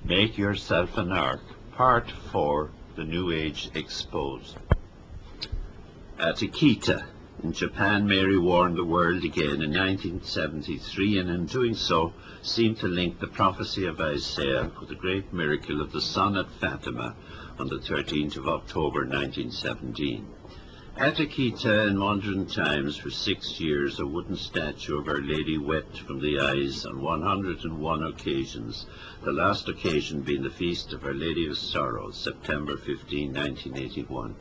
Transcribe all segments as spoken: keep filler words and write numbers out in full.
Make Yourself an Ark, Part four, The New Age Exposed. At Akita, in Japan, Mary warned the world again in nineteen seventy-three, and in doing so seemed to link the prophecy of Isaiah with the great miracle of the sun at Fatima on the thirteenth of October nineteen seventeen. At Akita, in modern times, for six years, a wooden statue of Our Lady wept from the eyes on one hundred and one occasions, the last occasion being the feast of Our Lady of Sorrows, September fifteenth, nineteen eighty-one.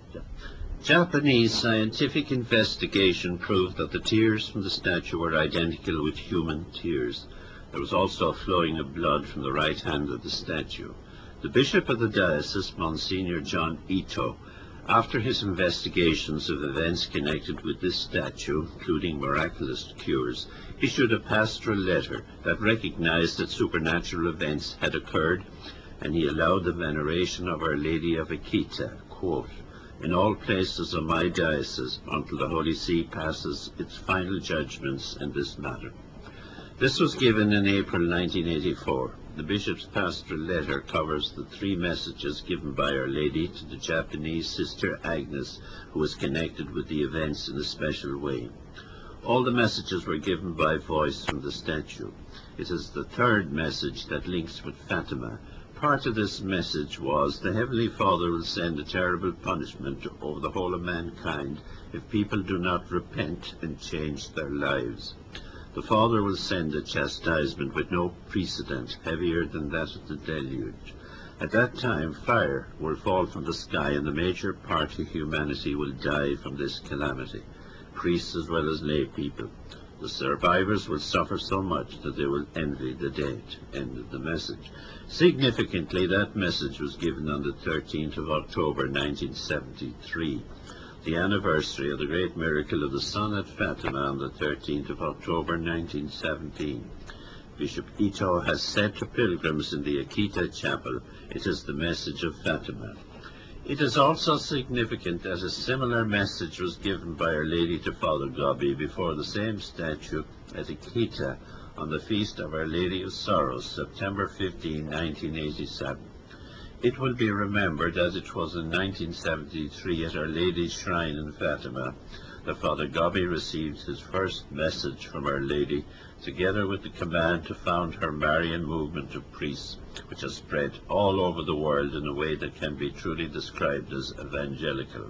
Japanese scientific investigation proved that the tears from the statue were identical with human tears. There was also a flowing of blood from the right hand of the statue. The bishop of the diocese, Monsignor John Ito, after his investigations of events connected with this statue, including miraculous cures, issued a pastoral letter that recognized that supernatural events had occurred, and he allowed the veneration of Our Lady of Akita, quote, in all places of my diocese until the Holy See passes its final judgments in this matter. This was given in April nineteen eighty-four. The bishop's pastoral letter covers the three messages given by Our Lady to the Japanese Sister Agnes, who was connected with the events in a special way. All the messages were given by voice from the statue. It is the third message that links with Fatima. Part of this message was, the Heavenly Father will send a terrible punishment over the whole of mankind if people do not repent and change their lives. The Father will send a chastisement with no precedent, heavier than that of the deluge. At that time, fire will fall from the sky, and the major part of humanity will die from this calamity, priests as well as lay people. The survivors will suffer so much that they will envy the dead. End of the message. Significantly, that message was given on the thirteenth of October nineteen seventy-three. The anniversary of the great miracle of the sun at Fatima on the thirteenth of October nineteen seventeen. Bishop Ito has said to pilgrims in the Akita chapel, it is the message of Fatima. It is also significant that a similar message was given by Our Lady to Father Gobbi before the same statue at Akita on the feast of Our Lady of Sorrows, September fifteenth, nineteen eighty-seven. It will be remembered that it was in nineteen seventy-three at Our Lady's shrine in Fatima that Father Gobbi received his first message from Our Lady, together with the command to found her Marian movement of priests, which has spread all over the world in a way that can be truly described as evangelical.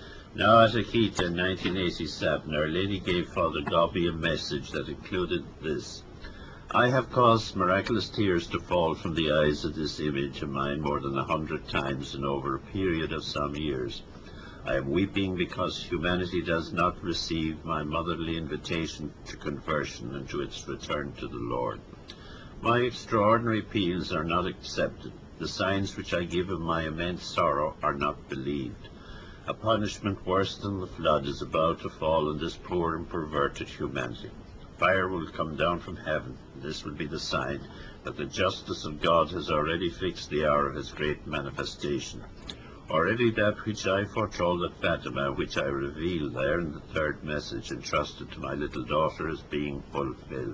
Now at Akita in nineteen eighty-seven, Our Lady gave Father Gobbi a message that included this: I have caused miraculous tears to fall from the eyes of this image of mine more than a hundred times in over a period of some years. I am weeping because humanity does not receive my motherly invitation to conversion and to its return to the Lord. My extraordinary appeals are not accepted. The signs which I give of my immense sorrow are not believed. A punishment worse than the flood is about to fall on this poor and perverted humanity. Fire will come down from heaven. This will be the sign that the justice of God has already fixed the hour of his great manifestation. Already that which I foretold at Fatima, which I revealed there in the third message entrusted to my little daughter, is being fulfilled.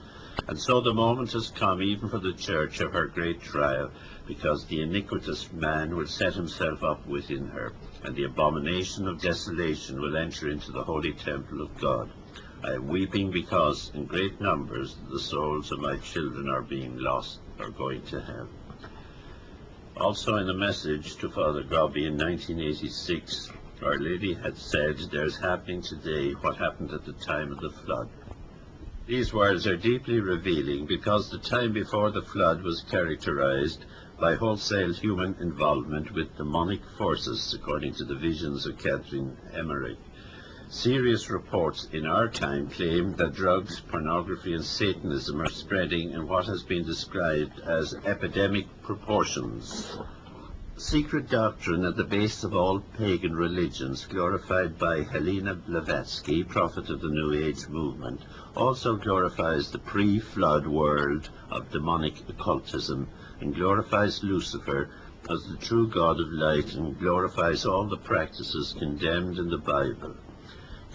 And so the moment has come even for the Church of her great trial, because the iniquitous man will set himself up within her, and the abomination of desolation will enter into the holy temple of God. I am weeping because, in great numbers, the souls of my children are being lost, or going to hell. Also in a message to Father Gobbi in nineteen eighty-six, Our Lady had said, there is happening today what happened at the time of the flood. These words are deeply revealing because the time before the flood was characterized by wholesale human involvement with demonic forces, according to the visions of Catherine Emmerich. Serious reports in our time claim that drugs, pornography, and Satanism are spreading in what has been described as epidemic proportions. Secret doctrine at the base of all pagan religions, glorified by Helena Blavatsky, prophet of the New Age movement, also glorifies the pre-flood world of demonic occultism and glorifies Lucifer as the true God of light and glorifies all the practices condemned in the Bible.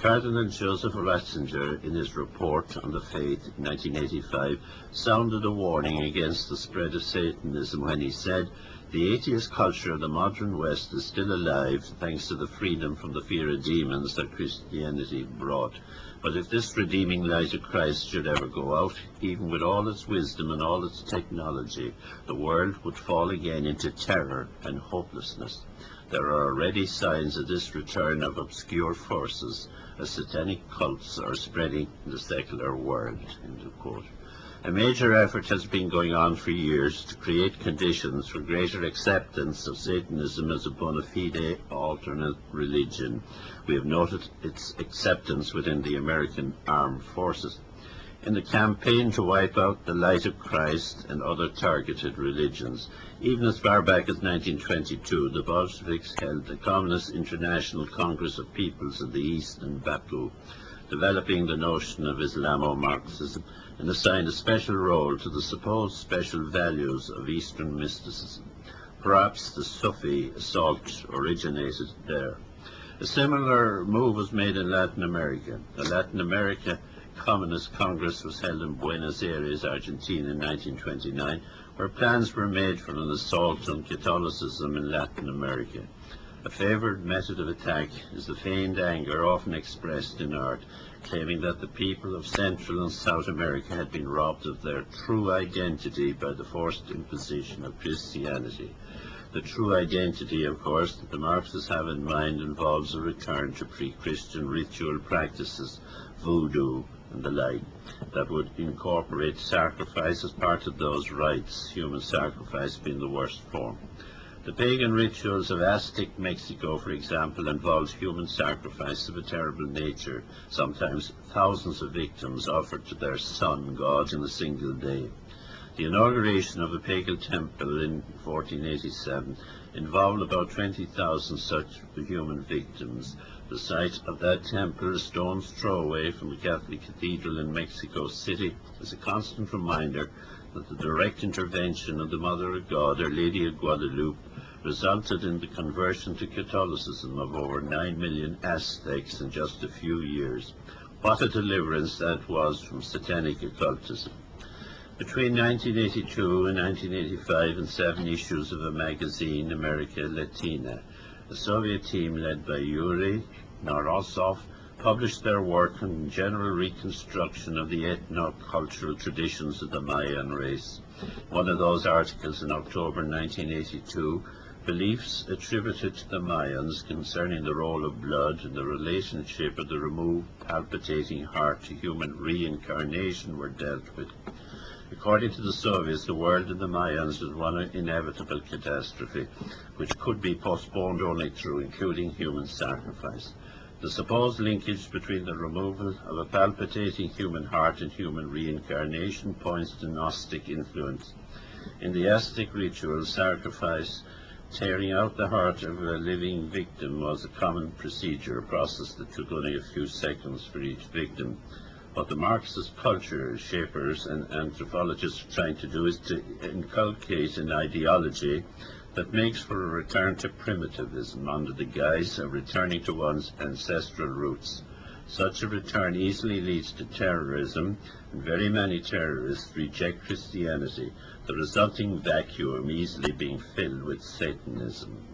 Cardinal Joseph Ratzinger, in his report on the faith in nineteen eighty-five, sounded a warning against the spread of Satanism when he said, "The atheist culture of the modern West is still alive thanks to the freedom from the fear of demons that Christianity brought. But if this redeeming light of Christ should ever go out, even with all its wisdom and all its technology, the world would fall again into terror and hopelessness. There are already signs of this return of obscure forces as satanic cults are spreading in the secular world." End of quote. A major effort has been going on for years to create conditions for greater acceptance of Satanism as a bona fide alternate religion. We have noted its acceptance within the American Armed Forces. In the campaign to wipe out the light of Christ and other targeted religions, even as far back as nineteen twenty-two, the Bolsheviks held the Communist International Congress of Peoples of the East in Baku, developing the notion of Islamo-Marxism, and assigned a special role to the supposed special values of Eastern mysticism. Perhaps the Sufi assault originated there. A similar move was made in Latin America. The Latin America Communist Congress was held in Buenos Aires, Argentina in nineteen twenty-nine, where plans were made for an assault on Catholicism in Latin America. A favoured method of attack is the feigned anger often expressed in art, claiming that the people of Central and South America had been robbed of their true identity by the forced imposition of Christianity. The true identity, of course, that the Marxists have in mind involves a return to pre-Christian ritual practices, voodoo and the like, that would incorporate sacrifice as part of those rites, human sacrifice being the worst form. The pagan rituals of Aztec Mexico, for example, involved human sacrifice of a terrible nature, sometimes thousands of victims offered to their sun god in a single day. The inauguration of a pagan temple in fourteen eighty-seven involved about twenty thousand such human victims. The site of that temple, a stone's throw away from a Catholic cathedral in Mexico City, is a constant reminder that the direct intervention of the Mother of God, Our Lady of Guadalupe, resulted in the conversion to Catholicism of over nine million Aztecs in just a few years. What a deliverance that was from satanic occultism. Between nineteen eighty-two and nineteen eighty-five, in seven issues of a magazine, America Latina, a Soviet team led by Yuri Narosov published their work on general reconstruction of the ethno-cultural traditions of the Mayan race. One of those articles in October nineteen eighty-two, beliefs attributed to the Mayans concerning the role of blood and the relationship of the removed palpitating heart to human reincarnation were dealt with. According to the Soviets, the world of the Mayans was one inevitable catastrophe, which could be postponed only through including human sacrifice. The supposed linkage between the removal of a palpitating human heart and human reincarnation points to Gnostic influence. In the Aztec ritual, sacrifice, tearing out the heart of a living victim was a common procedure, a process that took only a few seconds for each victim. What the Marxist culture shapers and anthropologists are trying to do is to inculcate an ideology that makes for a return to primitivism under the guise of returning to one's ancestral roots. Such a return easily leads to terrorism, and very many terrorists reject Christianity, the resulting vacuum easily being filled with Satanism.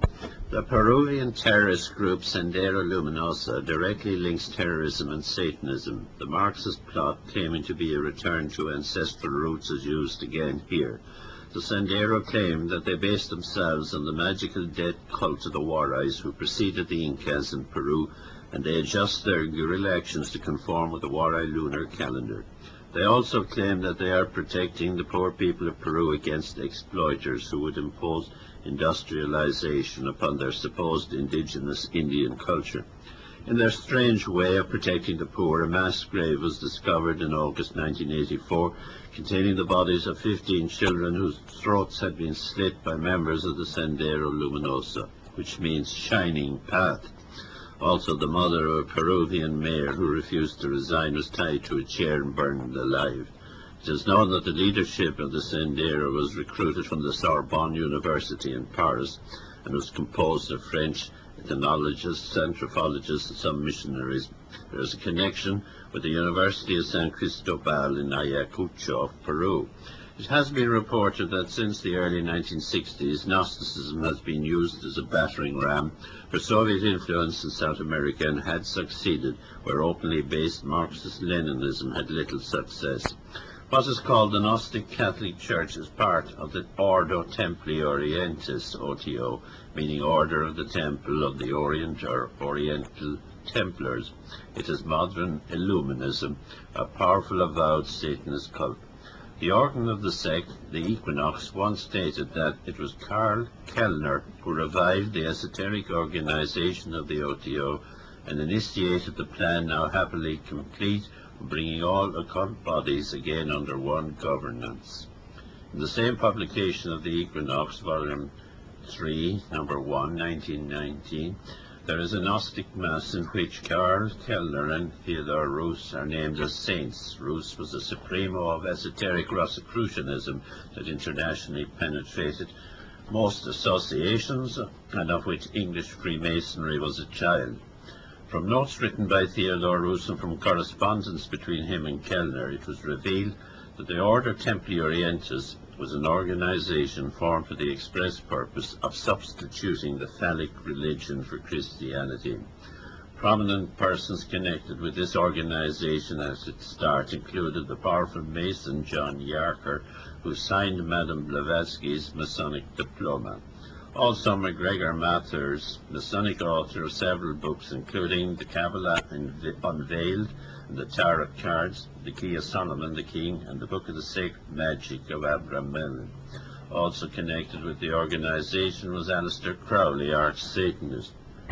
The Peruvian terrorist group Sendero Luminoso directly links terrorism and Satanism. The Marxist plot, claiming to be a return to ancestral roots, is used again here. The Sendero claim that they base themselves on the magical dead cult of the Warais who preceded the Incas in Peru, and they adjust their guerrilla actions to conform with the Waray lunar calendar. They also claim that they are protecting the poor people of Peru against exploiters who would impose industrialization upon their supposed indigenous Indian culture. In their strange way of protecting the poor, a mass grave was discovered in August nineteen eighty-four containing the bodies of fifteen children whose throats had been slit by members of the Sendero Luminoso, which means shining path. Also, the mother of a Peruvian mayor who refused to resign was tied to a chair and burned alive. It is known that the leadership of the Sendero was recruited from the Sorbonne University in Paris, and was composed of French ethnologists, anthropologists, and some missionaries. There is a connection with the University of San Cristobal in Ayacucho, Peru. It has been reported that since the early nineteen sixties, Gnosticism has been used as a battering ram for Soviet influence in South America and had succeeded where openly based Marxist-Leninism had little success. What is called the Gnostic Catholic Church is part of the Ordo Templi Orientis, O T O, meaning Order of the Temple of the Orient or Oriental Templars. It is modern Illuminism, a powerful avowed Satanist cult. The organ of the sect, the Equinox, once stated that it was Karl Kellner who revived the esoteric organization of the O T O and initiated the plan now happily complete, bringing all occult bodies again under one governance. In the same publication of the Equinox, volume three, number one, nineteen nineteen, there is a Gnostic Mass in which Karl Kellner and Theodore Rus are named as saints. Rus was the supremo of esoteric Rosicrucianism that internationally penetrated most associations, and of which English Freemasonry was a child. From notes written by Theodore Rus and from correspondence between him and Kellner, it was revealed that the Order Templi Orientis was an organization formed for the express purpose of substituting the phallic religion for Christianity. Prominent persons connected with this organization at its start included the powerful Mason John Yarker, who signed Madame Blavatsky's Masonic diploma. Also, MacGregor Mathers, Masonic author of several books, including The Kabbalah Unveiled, and The Tarot Cards, The Key of Solomon the King, and The Book of the Sacred Magic of Abraham Mellon. Also connected with the organization was Aleister Crowley, arch-Satanist.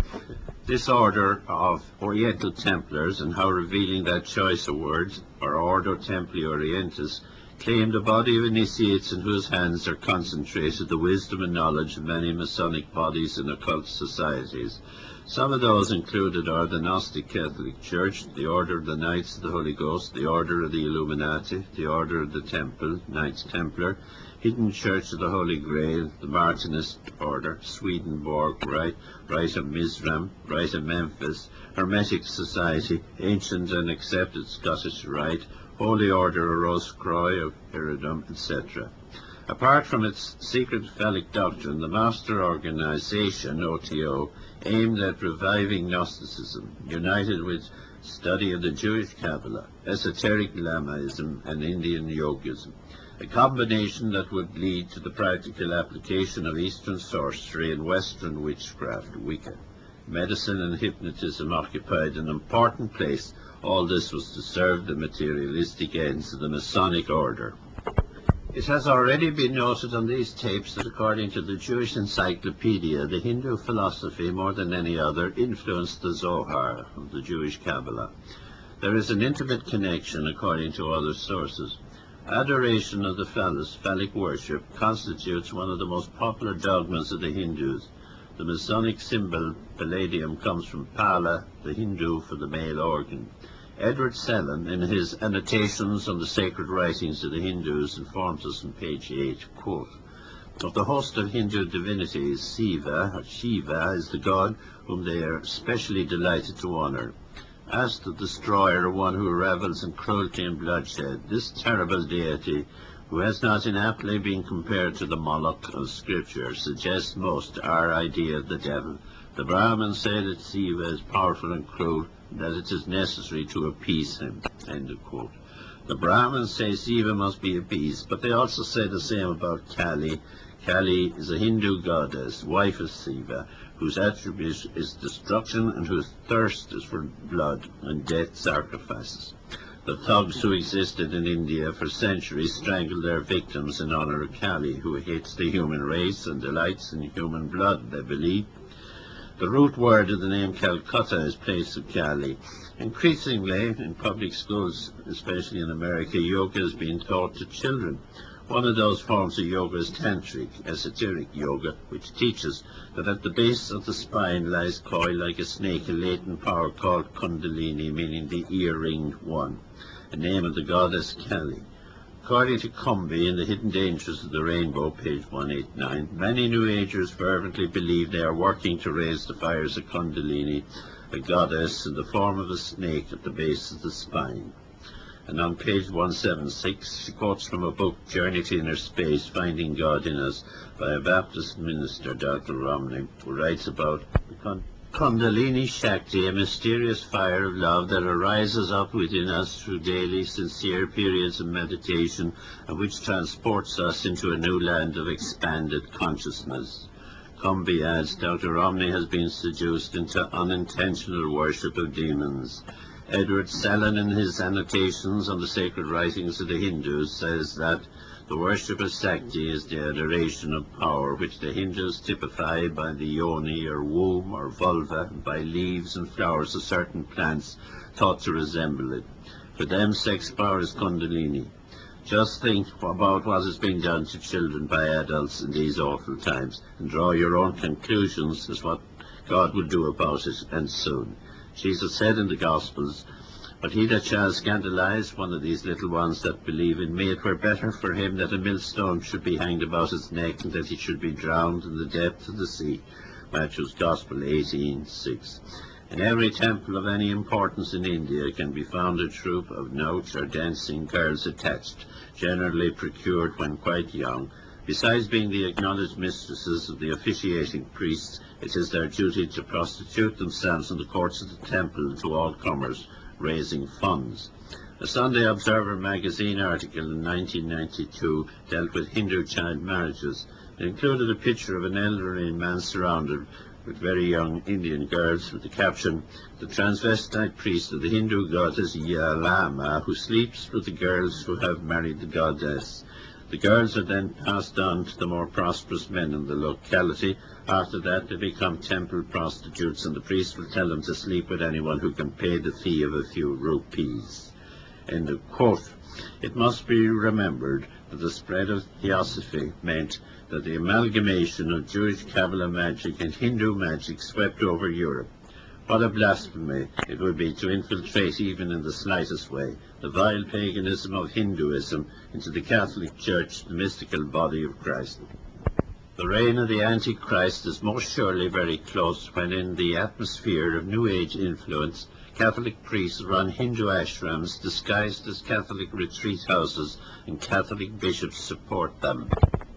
This order of Oriental Templars, and how revealing that choice of words, or Ordo Templi Orientis, claimed a body of initiates in whose hands are concentrated the wisdom and knowledge of many Masonic bodies and occult societies. Some of those included are the Gnostic Catholic Church, the Order of the Knights of the Holy Ghost, the Order of the Illuminati, the Order of the Temple, Knights Templar, Hidden Church of the Holy Grail, the Martinist Order, Swedenborg Rite, Rite of Mizram, Rite of Memphis, Hermetic Society, Ancient and Accepted Scottish Rite, Holy Order of Roscroy of Iridum, et cetera. Apart from its secret phallic doctrine, the Master Organization, O T O, aimed at reviving Gnosticism, united with study of the Jewish Kabbalah, esoteric Lamaism, and Indian Yogism, a combination that would lead to the practical application of Eastern sorcery and Western witchcraft, Wicca. Medicine and hypnotism occupied an important place. All this was to serve the materialistic ends of the Masonic order. It has already been noted on these tapes that according to the Jewish Encyclopedia, the Hindu philosophy, more than any other, influenced the Zohar of the Jewish Kabbalah. There is an intimate connection according to other sources. Adoration of the phallus, phallic worship, constitutes one of the most popular dogmas of the Hindus. The Masonic symbol palladium comes from Pala, the Hindu for the male organ. Edward Sellon, in his Annotations on the Sacred Writings of the Hindus, informs us on page eight, quote, of the host of Hindu divinities, Siva, or Shiva, is the god whom they are specially delighted to honor. As the destroyer, one who revels in cruelty and bloodshed, this terrible deity, who has not inaptly been compared to the Moloch of Scripture, suggests most our idea of the devil. The Brahmins say that Siva is powerful and cruel, and that it is necessary to appease him. End of quote. The Brahmins say Siva must be appeased, but they also say the same about Kali. Kali is a Hindu goddess, wife of Siva, whose attribute is destruction and whose thirst is for blood and death sacrifices. The thugs who existed in India for centuries strangled their victims in honor of Kali, who hates the human race and delights in human blood, they believe. The root word of the name Calcutta is place of Kali. Increasingly, in public schools, especially in America, yoga is being taught to children. One of those forms of yoga is tantric, esoteric yoga, which teaches that at the base of the spine lies coiled like a snake a latent power called Kundalini, meaning the ear-ringed one, a name of the goddess Kali. According to Cumbie in The Hidden Dangers of the Rainbow, page one eighty-nine, many New Agers fervently believe they are working to raise the fires of Kundalini, a goddess in the form of a snake at the base of the spine. And on page one seventy-six, she quotes from a book, Journey to Inner Space, Finding God in Us, by a Baptist minister, Doctor Romney, who writes about the Kundalini Shakti, a mysterious fire of love that arises up within us through daily, sincere periods of meditation, and which transports us into a new land of expanded consciousness. Cumbie adds, Doctor Romney has been seduced into unintentional worship of demons. Edward Sellon, in his annotations on the sacred writings of the Hindus, says that the worship of Shakti is the adoration of power, which the Hindus typify by the yoni or womb or vulva, and by leaves and flowers of certain plants thought to resemble it. For them, sex power is Kundalini. Just think about what is being done to children by adults in these awful times, and draw your own conclusions as what God will do about it, and soon. Jesus said in the Gospels, but he that shall scandalize one of these little ones that believe in me, it were better for him that a millstone should be hanged about his neck, and that he should be drowned in the depth of the sea. Matthew's Gospel eighteen six. In every temple of any importance in India can be found a troupe of Nautch or dancing girls attached, generally procured when quite young. Besides being the acknowledged mistresses of the officiating priests, it is their duty to prostitute themselves in the courts of the temple to all comers, raising funds. A Sunday Observer magazine article in nineteen ninety-two dealt with Hindu child marriages. It included a picture of an elderly man surrounded with very young Indian girls with the caption, the transvestite priest of the Hindu goddess Yalama, who sleeps with the girls who have married the goddess. The girls are then passed on to the more prosperous men in the locality. After that, they become temple prostitutes, and the priest will tell them to sleep with anyone who can pay the fee of a few rupees. End of quote. It must be remembered that the spread of theosophy meant that the amalgamation of Jewish Kabbalah magic and Hindu magic swept over Europe. What a blasphemy it would be to infiltrate, even in the slightest way, the vile paganism of Hinduism into the Catholic Church, the mystical body of Christ. The reign of the Antichrist is most surely very close when, in the atmosphere of New Age influence, Catholic priests run Hindu ashrams disguised as Catholic retreat houses, and Catholic bishops support them.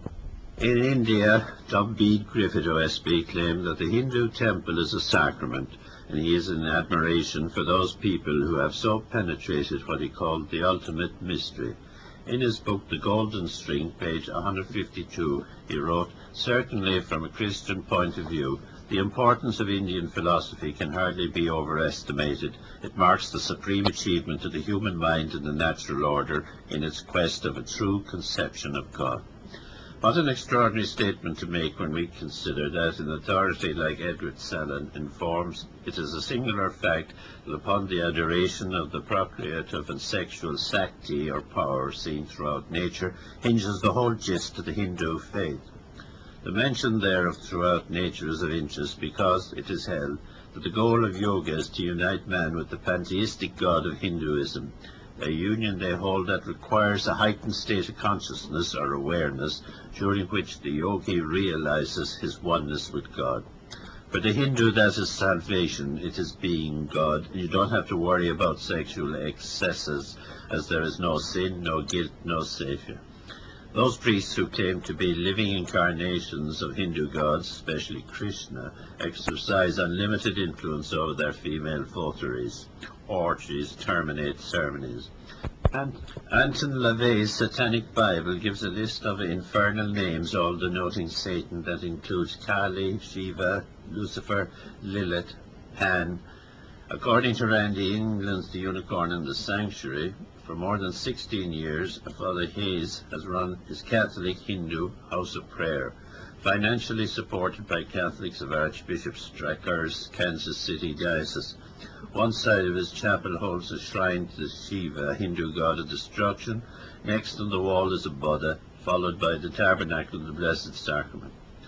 In India, Dubbeed Griffith O S B claimed that the Hindu temple is a sacrament, and he is in admiration for those people who have so penetrated what he called the ultimate mystery. In his book, The Golden String, page one fifty-two, he wrote, certainly from a Christian point of view, the importance of Indian philosophy can hardly be overestimated. It marks the supreme achievement of the human mind and the natural order in its quest of a true conception of God. What an extraordinary statement to make when we consider that an authority like Edward Sellon informs it is a singular fact that upon the adoration of the procreative and sexual Shakti or power seen throughout nature hinges the whole gist of the Hindu faith. The mention there of throughout nature is of interest because it is held that the goal of yoga is to unite man with the pantheistic God of Hinduism, a union they hold that requires a heightened state of consciousness or awareness during which the yogi realizes his oneness with God. For the Hindu, that is salvation. It is being God. You don't have to worry about sexual excesses, as there is no sin, no guilt, no savior. Those priests who claim to be living incarnations of Hindu gods, especially Krishna, exercise unlimited influence over their female votaries. Orgies terminate ceremonies. And Anton LaVey's Satanic Bible gives a list of infernal names, all denoting Satan, that includes Kali, Shiva, Lucifer, Lilith, Pan. According to Randy England's The Unicorn in the Sanctuary, for more than sixteen years, Father Hayes has run his Catholic Hindu House of Prayer, financially supported by Catholics of Archbishop Stracker's Kansas City Diocese. One side of his chapel holds a shrine to Shiva, Hindu god of destruction. Next on the wall is a Buddha, followed by the Tabernacle of the Blessed Sacrament.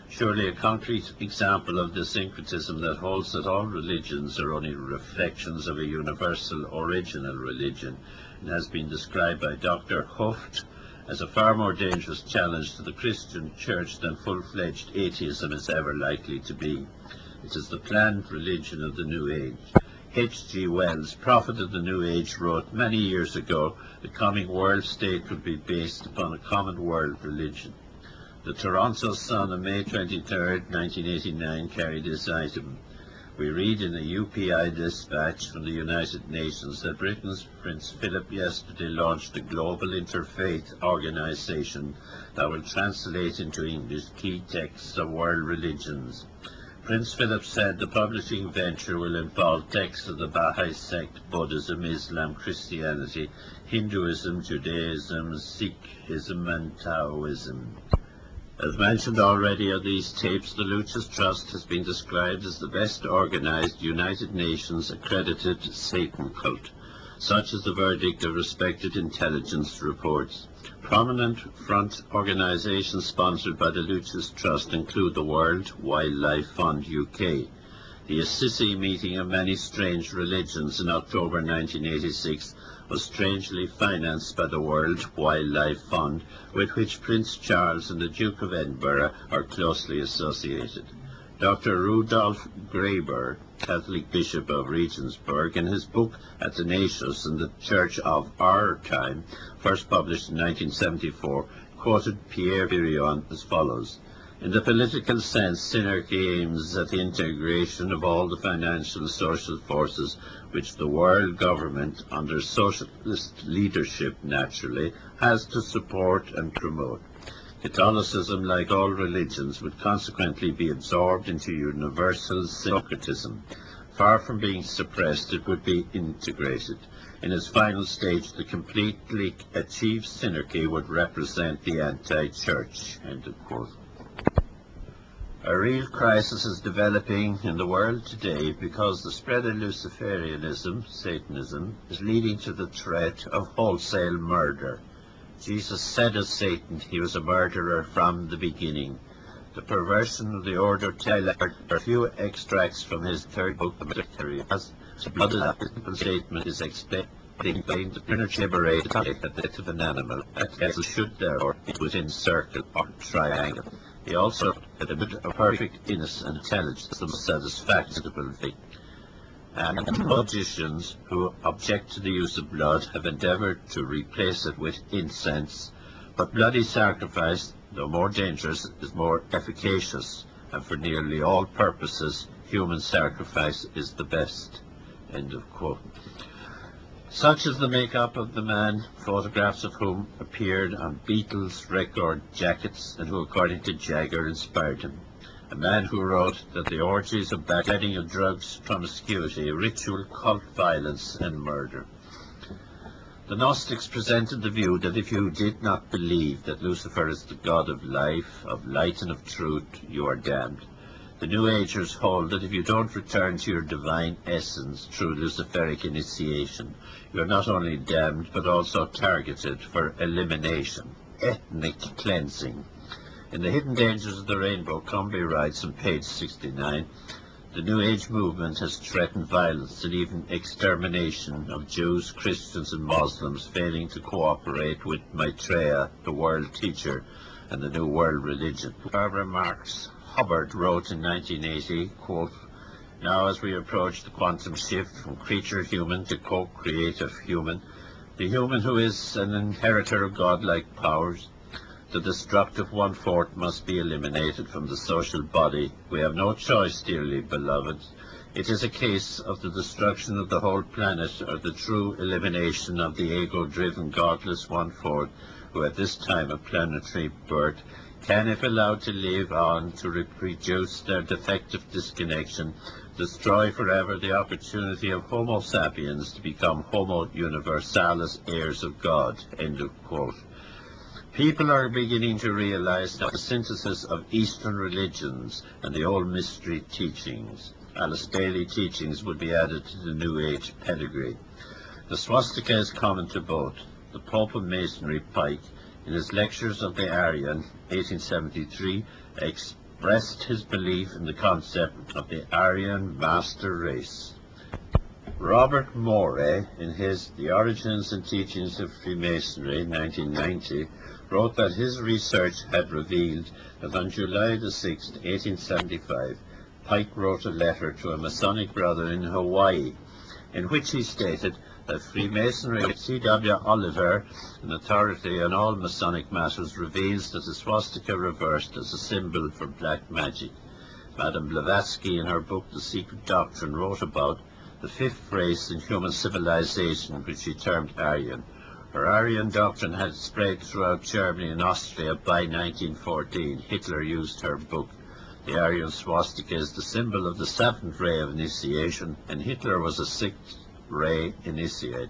Surely a concrete example of the syncretism that holds that all religions are only reflections of a universal original religion, and has been described by Doctor Hooft as a far more dangerous challenge to the Christian Church than full-fledged atheism is ever likely to be. It is the planned religion of the New Age. H G Wells, prophet of the New Age, wrote many years ago, the coming world state would be based upon a common world religion. The Toronto Sun on May twenty-third, nineteen eighty-nine carried this item. We read in a U P I dispatch from the United Nations that Britain's Prince Philip yesterday launched a global interfaith organization that will translate into English key texts of world religions. Prince Philip said the publishing venture will involve texts of the Baha'i sect, Buddhism, Islam, Christianity, Hinduism, Judaism, Sikhism and Taoism. As mentioned already on these tapes, the Lucis Trust has been described as the best organized United Nations accredited Satan cult. Such is the verdict of respected intelligence reports. Prominent front organizations sponsored by the Lucis Trust include the World Wildlife Fund U K, the Assisi meeting of many strange religions in October nineteen eighty-six was strangely financed by the World Wildlife Fund, with which Prince Charles and the Duke of Edinburgh are closely associated. Doctor Rudolf Graber, Catholic Bishop of Regensburg, in his book Athanasius and the Church of Our Time, first published in nineteen seventy-four, quoted Pierre Virion as follows: "In the political sense, synarchy aims at the integration of all the financial and social forces which the world government, under socialist leadership naturally, has to support and promote. Catholicism, like all religions, would consequently be absorbed into universal syncretism. Far from being suppressed, it would be integrated. In its final stage, the completely achieved synarchy would represent the anti-church." End of quote. A real crisis is developing in the world today because the spread of Luciferianism, Satanism, is leading to the threat of wholesale murder. Jesus said of Satan he was a murderer from the beginning. The perversion of the order teller are a few extracts from his third book, The Military. As the blood of the simple statement is explained, the premature liberate at the death of an animal, that vessel should therefore be within circle or triangle. He also had a bit of perfect innocent intelligence, the most satisfactory thing. And logicians who object to the use of blood have endeavoured to replace it with incense, but bloody sacrifice, though more dangerous, is more efficacious, and for nearly all purposes human sacrifice is the best. End of quote. Such is the make-up of the man, photographs of whom appeared on Beatles record jackets and who, according to Jagger, inspired him. A man who wrote that the orgies of backletting of drugs, promiscuity, ritual, cult violence and murder. The Gnostics presented the view that if you did not believe that Lucifer is the god of life, of light and of truth, you are damned. The New Agers hold that if you don't return to your divine essence through Luciferic initiation, you are not only damned but also targeted for elimination, ethnic cleansing. In The Hidden Dangers of the Rainbow, Combe writes on page sixty-nine, the New Age movement has threatened violence and even extermination of Jews, Christians and Muslims failing to cooperate with Maitreya, the world teacher, and the New World Religion. Barbara Marx Hubbard wrote in nineteen eighty, quote, "Now as we approach the quantum shift from creature human to co-creative human, the human who is an inheritor of godlike powers, the destructive one-fourth must be eliminated from the social body. We have no choice, dearly beloved. It is a case of the destruction of the whole planet or the true elimination of the ego-driven godless one-fourth who at this time of planetary birth can, if allowed to live on to reproduce their defective disconnection, destroy forever the opportunity of Homo sapiens to become Homo universalis, heirs of God." End of quote. People are beginning to realize that the synthesis of Eastern religions and the old mystery teachings, Alice Bailey teachings, would be added to the New Age pedigree. The swastika is common to both. The Pope of Masonry, Pike, in his Lectures of the Aryan, eighteen seventy-three, expressed his belief in the concept of the Aryan master race. Robert Moray, in his The Origins and Teachings of Freemasonry, nineteen ninety, wrote that his research had revealed that on July the sixth, eighteen seventy-five, Pike wrote a letter to a Masonic brother in Hawaii, in which he stated that Freemasonry, C W Oliver, an authority on all Masonic matters, reveals that the swastika reversed as a symbol for black magic. Madame Blavatsky, in her book The Secret Doctrine, wrote about the fifth race in human civilization, which she termed Aryan. Her Aryan doctrine had spread throughout Germany and Austria by nineteen fourteen. Hitler used her book. The Aryan swastika is the symbol of the seventh ray of initiation, and Hitler was a sixth ray initiate.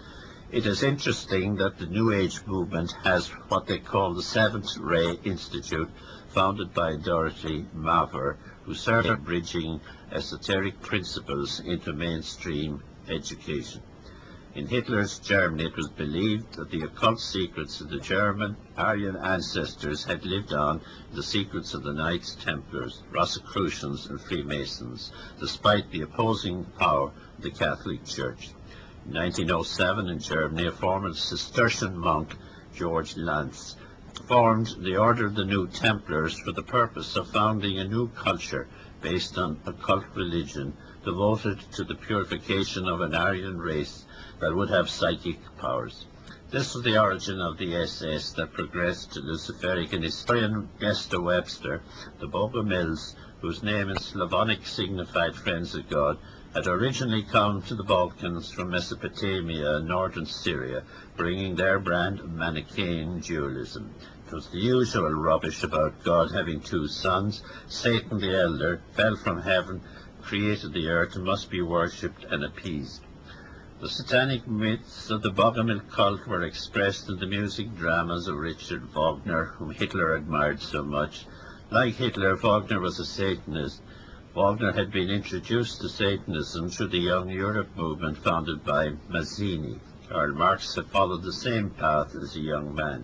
It is interesting that the New Age movement has what they call the Seventh Ray Institute, founded by Dorothy Maver, who started bridging esoteric principles into mainstream education. In Hitler's Germany, it was believed that the occult secrets of the German Aryan ancestors had lived on in the secrets of the Knights Templars, Rosicrucians and Freemasons, despite the opposing power of the Catholic Church. In nineteen oh seven, in Germany, a former Cistercian monk, George Lantz, formed the Order of the New Templars for the purpose of founding a new culture based on occult religion devoted to the purification of an Aryan race that would have psychic powers. This was the origin of the S S that progressed to Luciferic, and historian Esther Webster, the Bogomils, whose name in Slavonic signified friends of God, had originally come to the Balkans from Mesopotamia and northern Syria, bringing their brand of Manichaean dualism. It was the usual rubbish about God having two sons. Satan the elder fell from heaven, created the earth, and must be worshipped and appeased. The satanic myths of the Bogomil cult were expressed in the music dramas of Richard Wagner, whom Hitler admired so much. Like Hitler, Wagner was a Satanist. Wagner had been introduced to Satanism through the Young Europe movement founded by Mazzini. Karl Marx had followed the same path as a young man.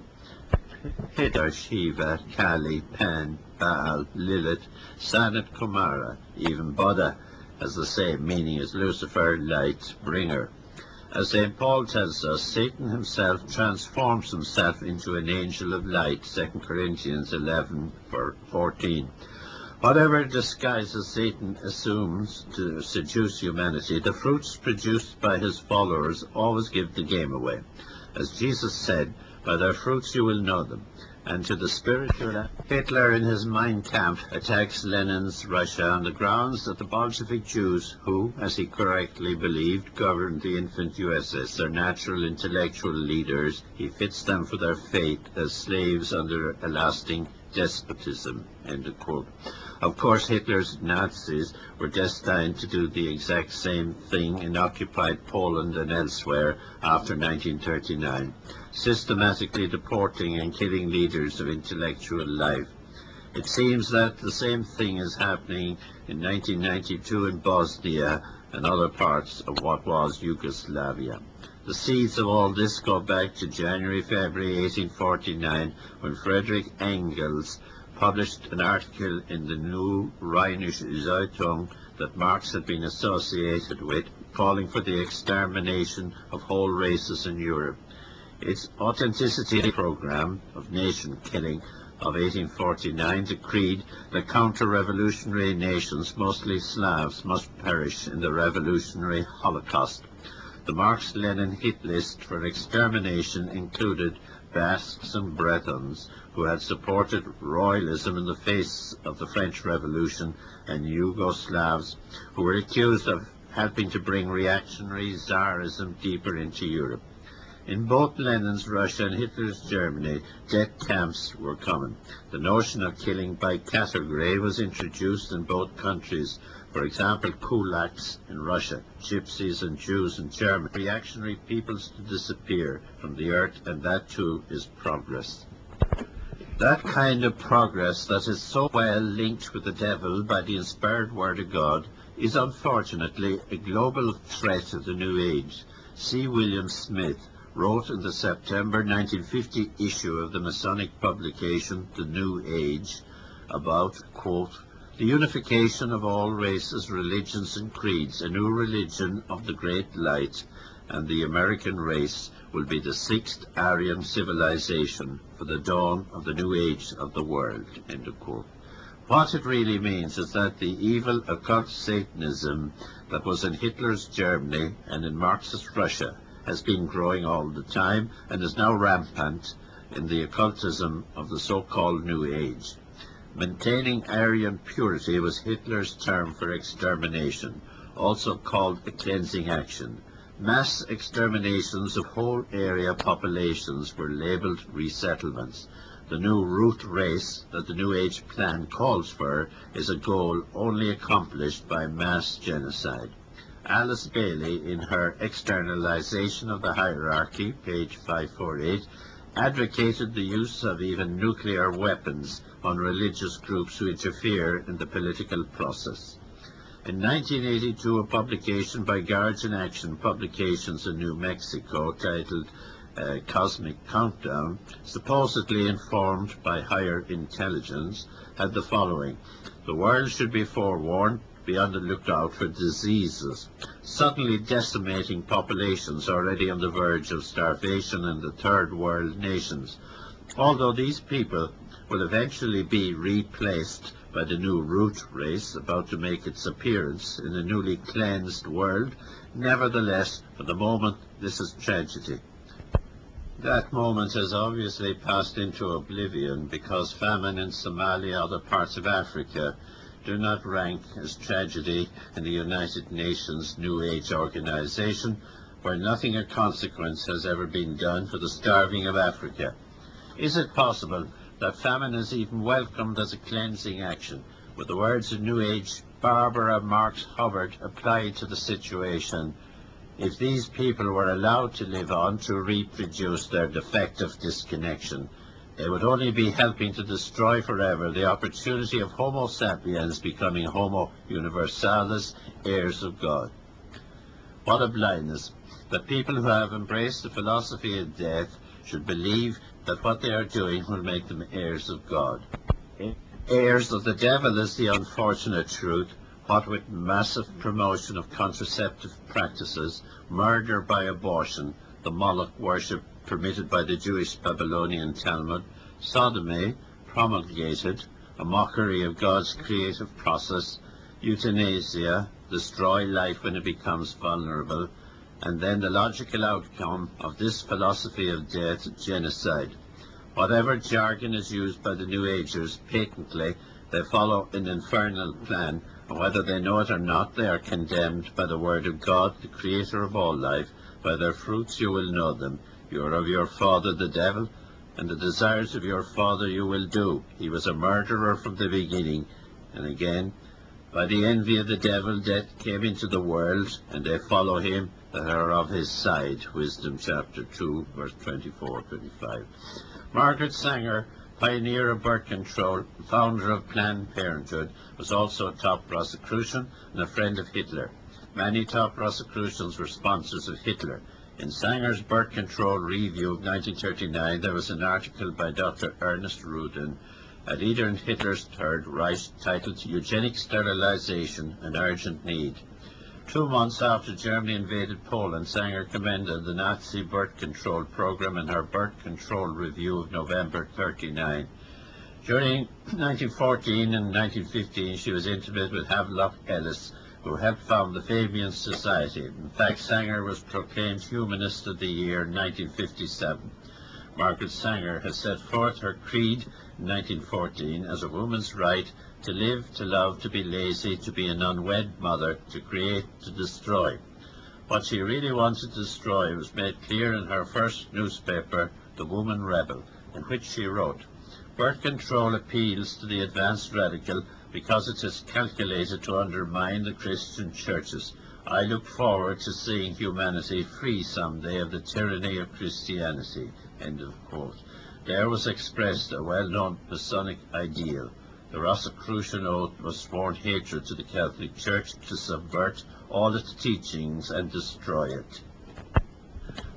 Hitler, Shiva, Kali, Pan, Baal, Lilith, Sanat Kumara, even Buddha has the same meaning as Lucifer, light bringer. As Saint Paul tells us, Satan himself transforms himself into an angel of light, Second Corinthians eleven, fourteen. Whatever disguises Satan assumes to seduce humanity, the fruits produced by his followers always give the game away. As Jesus said, by their fruits you will know them. And to the spiritual, Hitler in his Mein Kampf attacks Lenin's Russia on the grounds that the Bolshevik Jews, who, as he correctly believed, governed the infant U S S, are natural intellectual leaders. He fits them for their fate as slaves under a lasting despotism. End of quote. Of course, Hitler's Nazis were destined to do the exact same thing in occupied Poland and elsewhere after nineteen thirty-nine, systematically deporting and killing leaders of intellectual life. It seems that the same thing is happening in nineteen ninety-two in Bosnia and other parts of what was Yugoslavia. The seeds of all this go back to January, February eighteen forty-nine, when Friedrich Engels published an article in the Neue Rheinische Zeitung that Marx had been associated with, calling for the extermination of whole races in Europe. Its authenticity program of nation killing of eighteen forty-nine decreed that counter-revolutionary nations, mostly Slavs, must perish in the revolutionary Holocaust. The Marx-Lenin hit list for extermination included Basques and Bretons, who had supported royalism in the face of the French Revolution, and Yugoslavs, who were accused of helping to bring reactionary Tsarism deeper into Europe. In both Lenin's Russia and Hitler's Germany, death camps were common. The notion of killing by category was introduced in both countries. For example, kulaks in Russia, gypsies and Jews in Germany, reactionary peoples to disappear from the earth, and that too is progress. That kind of progress that is so well linked with the devil by the inspired word of God is unfortunately a global threat of the New Age. C. William Smith wrote in the September nineteen fifty issue of the Masonic publication The New Age, about, quote, the unification of all races, religions and creeds, a new religion of the great light, and the American race will be the sixth Aryan civilization for the dawn of the new age of the world, end of quote. What it really means is that the evil occult Satanism that was in Hitler's Germany and in Marxist Russia has been growing all the time and is now rampant in the occultism of the so-called New Age. Maintaining Aryan purity was Hitler's term for extermination, also called a cleansing action. Mass exterminations of whole area populations were labelled resettlements. The new root race that the New Age plan calls for is a goal only accomplished by mass genocide. Alice Bailey, in her Externalization of the Hierarchy, page five forty-eight, advocated the use of even nuclear weapons on religious groups who interfere in the political process. In nineteen eighty-two, a publication by Guardian Action Publications in New Mexico titled uh, Cosmic Countdown, supposedly informed by higher intelligence, had the following: the world should be forewarned, be on the lookout for diseases, suddenly decimating populations already on the verge of starvation in the third world nations. Although these people will eventually be replaced by the new root race about to make its appearance in a newly cleansed world, nevertheless, for the moment, this is tragedy. That moment has obviously passed into oblivion because famine in Somalia and other parts of Africa do not rank as tragedy in the United Nations New Age organization, where nothing of consequence has ever been done for the starving of Africa. Is it possible that famine is even welcomed as a cleansing action, with the words of New Age Barbara Marx Hubbard applied to the situation? If these people were allowed to live on to reproduce their defective disconnection, they would only be helping to destroy forever the opportunity of Homo sapiens becoming Homo universalis, heirs of God. What a blindness that people who have embraced the philosophy of death should believe that what they are doing will make them heirs of God. Heirs of the devil is the unfortunate truth, what with massive promotion of contraceptive practices, murder by abortion, the Moloch worship permitted by the Jewish Babylonian Talmud, sodomy promulgated, a mockery of God's creative process, euthanasia, destroy life when it becomes vulnerable, and then the logical outcome of this philosophy of death, genocide. Whatever jargon is used by the New Agers, patently they follow an infernal plan, and whether they know it or not, they are condemned by the word of God, the creator of all life. By their fruits you will know them. You are of your father the devil, and the desires of your father you will do. He was a murderer from the beginning. And again, by the envy of the devil death came into the world, and they follow him that are of his side. Wisdom chapter two, verse twenty-four to twenty-five. Margaret Sanger, pioneer of birth control, founder of Planned Parenthood, was also a top Rosicrucian and a friend of Hitler. Many top Rosicrucians were sponsors of Hitler. In Sanger's Birth Control Review of nineteen thirty-nine, there was an article by Doctor Ernest Rudin, a leader in Hitler's Third Reich, titled Eugenic Sterilization, an Urgent Need. Two months after Germany invaded Poland, Sanger commended the Nazi birth control program in her Birth Control Review of November thirty-nine. During nineteen fourteen and nineteen fifteen, she was intimate with Havelock Ellis, who helped found the Fabian Society. In fact, Sanger was proclaimed Humanist of the Year in nineteen fifty-seven. Margaret Sanger has set forth her creed in nineteen fourteen as a woman's right to live, to love, to be lazy, to be an unwed mother, to create, to destroy. What she really wanted to destroy was made clear in her first newspaper, The Woman Rebel, in which she wrote, "Birth control appeals to the advanced radical because it is calculated to undermine the Christian churches. I look forward to seeing humanity free someday of the tyranny of Christianity." End of quote. There was expressed a well-known Masonic ideal. The Rosicrucian oath was sworn hatred to the Catholic Church, to subvert all its teachings and destroy it.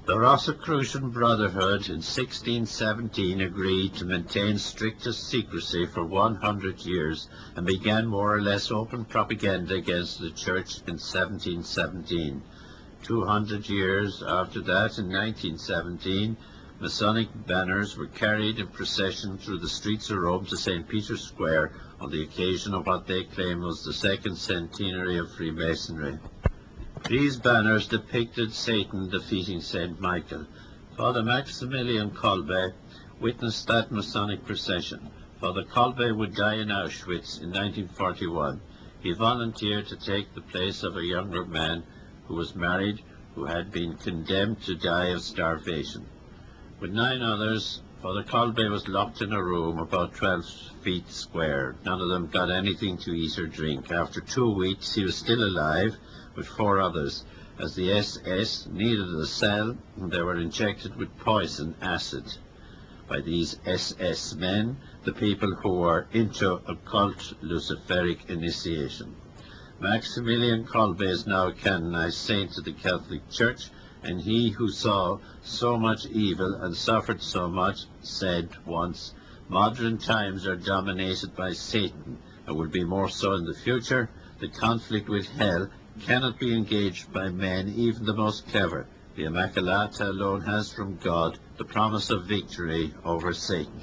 The Rosicrucian Brotherhood in sixteen seventeen agreed to maintain strictest secrecy for one hundred years and began more or less open propaganda against the Church in seventeen seventeen. Two hundred years after that, in nineteen seventeen, Masonic banners were carried in procession through the streets of Rome to Saint Peter's Square on the occasion of what they claim was the second centenary of Freemasonry. These banners depicted Satan defeating Saint Michael. Father Maximilian Kolbe witnessed that Masonic procession. Father Kolbe would die in Auschwitz in nineteen forty-one. He volunteered to take the place of a younger man who was married, who had been condemned to die of starvation. With nine others, Father Kolbe was locked in a room about twelve feet square. None of them got anything to eat or drink. After two weeks, he was still alive with four others, as the S S needed a cell and they were injected with poison acid by these S S men, the people who were into occult Luciferic initiation. Maximilian Kolbe is now a canonized saint of the Catholic Church, and he who saw so much evil and suffered so much said once, "Modern times are dominated by Satan, and will be more so in the future. The conflict with hell cannot be engaged by men, even the most clever. The Immaculata alone has from God the promise of victory over Satan."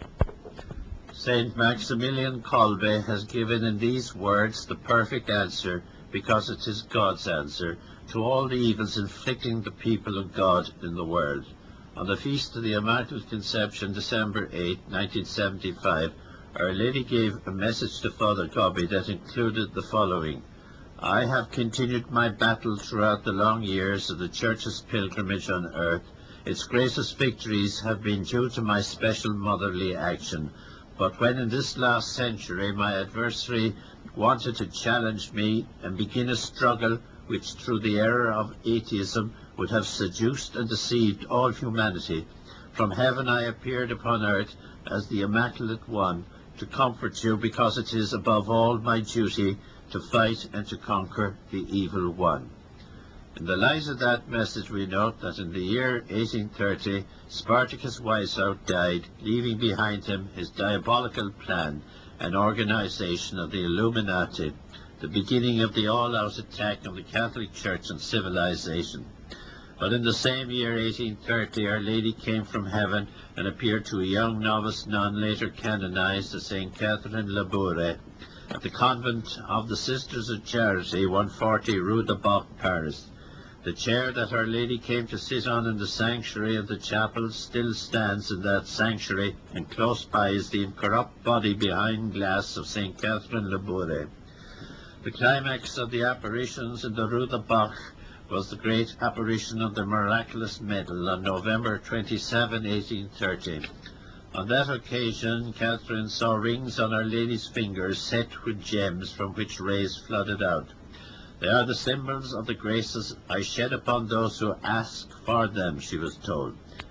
Saint Maximilian Kolbe has given in these words the perfect answer, because it is God's answer, to all the evils inflicting the people of God in the world. On the feast of the Immaculate Conception, December eighth, nineteen seventy-five, Our Lady gave a message to Father Gobbi that included the following: "I have continued my battle throughout the long years of the Church's pilgrimage on earth. Its greatest victories have been due to my special motherly action. But when in this last century my adversary wanted to challenge me and begin a struggle which through the error of atheism would have seduced and deceived all humanity, from heaven I appeared upon earth as the Immaculate One to comfort you, because it is above all my duty to fight and to conquer the evil one." In the light of that message, we note that in the year eighteen thirty, Spartacus Weishaupt died, leaving behind him his diabolical plan, an organization of the Illuminati, the beginning of the all-out attack on the Catholic Church and civilization. But in the same year, eighteen thirty, Our Lady came from heaven and appeared to a young novice nun, later canonized as Saint Catherine Laboure, at the convent of the Sisters of Charity, one forty Rue de Boc, Paris. The chair that Our Lady came to sit on in the sanctuary of the chapel still stands in that sanctuary, and close by is the incorrupt body behind glass of Saint Catherine Laboure. The climax of the apparitions in the Rue de Boc was the great apparition of the miraculous medal on November twenty-seventh, eighteen thirty. On that occasion, Catherine saw rings on Our Lady's fingers set with gems from which rays flooded out. "They are the symbols of the graces I shed upon those who ask for them," she was told.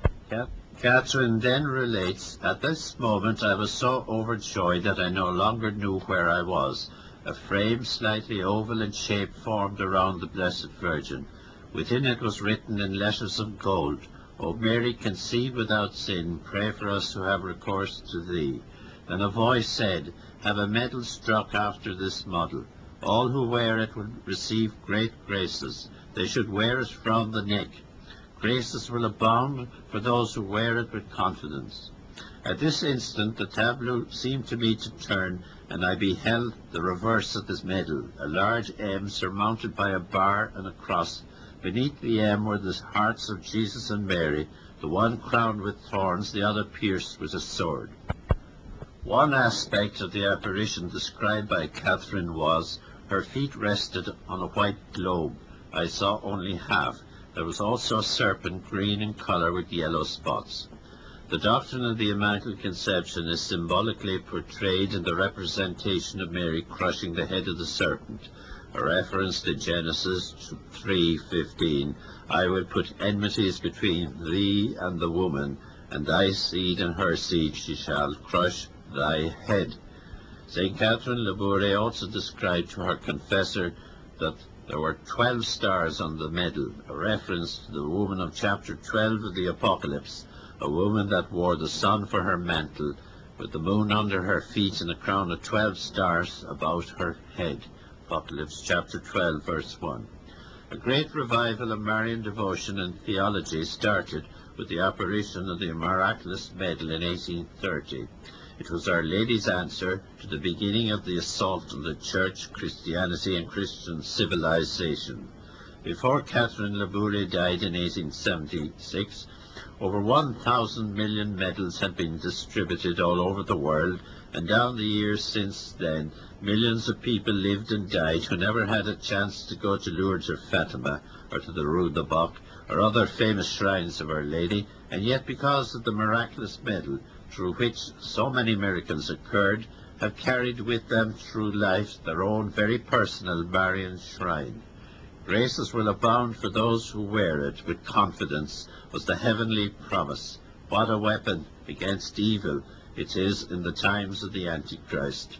Catherine then relates, "At this moment I was so overjoyed that I no longer knew where I was. A frame slightly oval in shape formed around the Blessed Virgin. Within it was written in letters of gold, 'O Mary, conceived without sin, pray for us who have recourse to thee.' Then a voice said, 'Have a medal struck after this model. All who wear it will receive great graces. They should wear it round the neck. Graces will abound for those who wear it with confidence.' At this instant the tableau seemed to me to turn, and I beheld the reverse of this medal, a large M surmounted by a bar and a cross. Beneath the M were the hearts of Jesus and Mary, the one crowned with thorns, the other pierced with a sword." One aspect of the apparition described by Catherine was, her feet rested on a white globe. I saw only half. There was also a serpent, green in colour with yellow spots. The doctrine of the Immaculate Conception is symbolically portrayed in the representation of Mary crushing the head of the serpent, a reference to Genesis three fifteen. "I will put enmities between thee and the woman, and thy seed and her seed, she shall crush thy head." Saint Catherine Laboure also described to her confessor that There were twelve stars on the medal, a reference to the woman of chapter twelve of the Apocalypse, a woman that wore the sun for her mantle, with the moon under her feet and a crown of twelve stars about her head. Apocalypse chapter twelve, verse one. A great revival of Marian devotion and theology started with the apparition of the miraculous medal in eighteen thirty. It was Our Lady's answer to the beginning of the assault on the Church, Christianity and Christian civilization. Before Catherine Laboure died in eighteen seventy-six, over one thousand million medals had been distributed all over the world, and down the years since then, millions of people lived and died who never had a chance to go to Lourdes or Fatima, or to the Rue de Bac, or other famous shrines of Our Lady, and yet because of the miraculous medal, through which so many miracles occurred, have carried with them through life their own very personal Marian shrine. Graces will abound for those who wear it with confidence, was the heavenly promise. What a weapon against evil it is in the times of the Antichrist.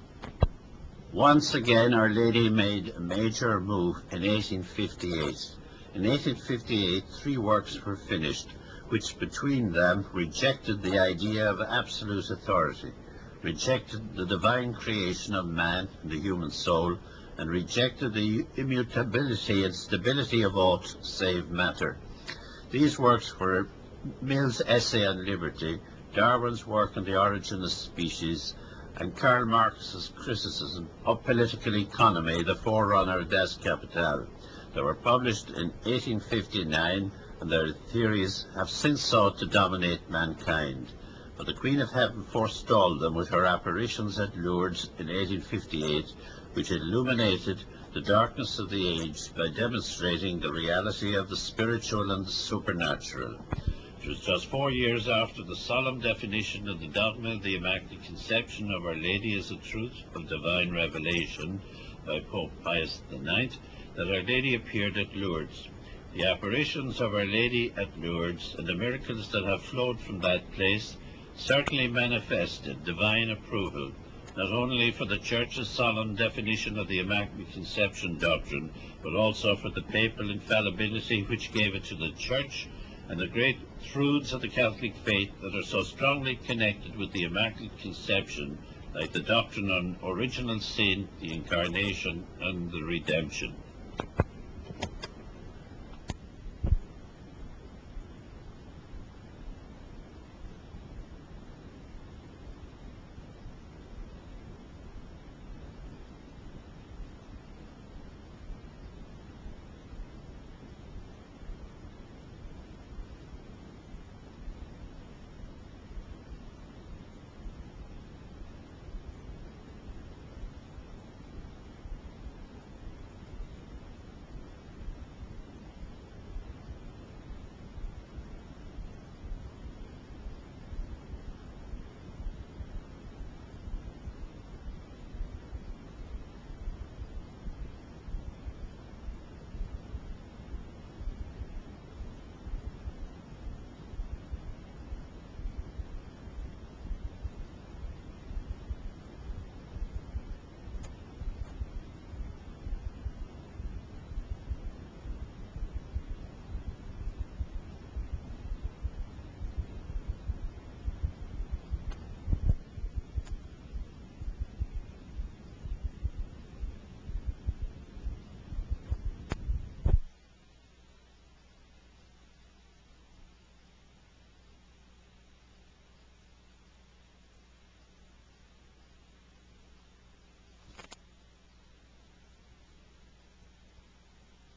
Once again, Our Lady made a major move in eighteen fifty-eight. In eighteen fifty-eight, three works were finished, which between them rejected the idea of absolute authority, rejected the divine creation of man and the human soul, and rejected the immutability and stability of aught save matter. These works were Mill's Essay on Liberty, Darwin's work on the origin of species, and Karl Marx's criticism of political economy, the forerunner of Das Kapital. They were published in eighteen fifty-nine, and their theories have since sought to dominate mankind. But the Queen of Heaven forestalled them with her apparitions at Lourdes in eighteen fifty-eight, which illuminated the darkness of the age by demonstrating the reality of the spiritual and the supernatural. It was just four years after the solemn definition of the dogma of the Immaculate Conception of Our Lady as a truth of divine revelation by Pope Pius the ninth that Our Lady appeared at Lourdes. The apparitions of Our Lady at Lourdes and the miracles that have flowed from that place certainly manifested divine approval, not only for the Church's solemn definition of the Immaculate Conception doctrine, but also for the papal infallibility which gave it to the Church, and the great truths of the Catholic faith that are so strongly connected with the Immaculate Conception, like the doctrine on original sin, the Incarnation, and the Redemption.